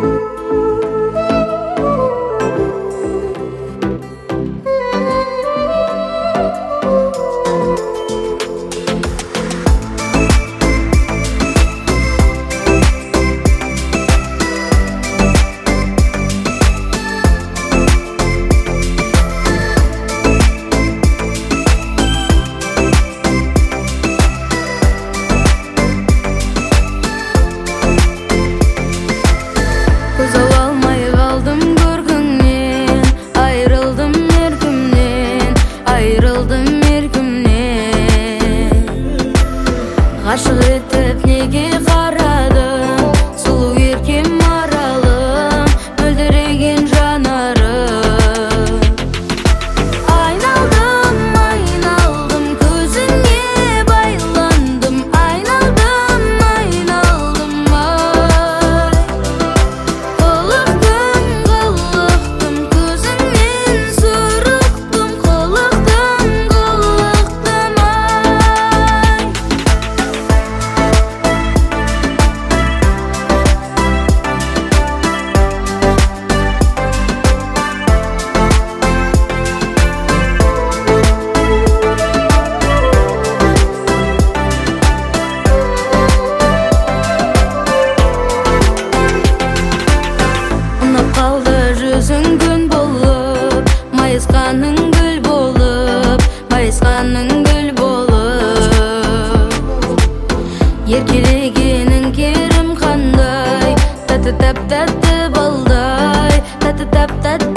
Ғашық етіп неге қарадың, сұлу еркем маралым, мөлдіреген жанарым. Айналдым, айналдым, көзіңе байландым, айналдым, айналдым, ай. Қылықтым, қылықтым, көзіңнен сұрықтым, қылықтым, қылықтым, ай. Қалды жүзің күн болып, майысқаның гүл болып, майысқаның гүл болып. Еркелегенің керім қандай, тәтті тәп-тәтті балдай, тәтті тәп-тәтті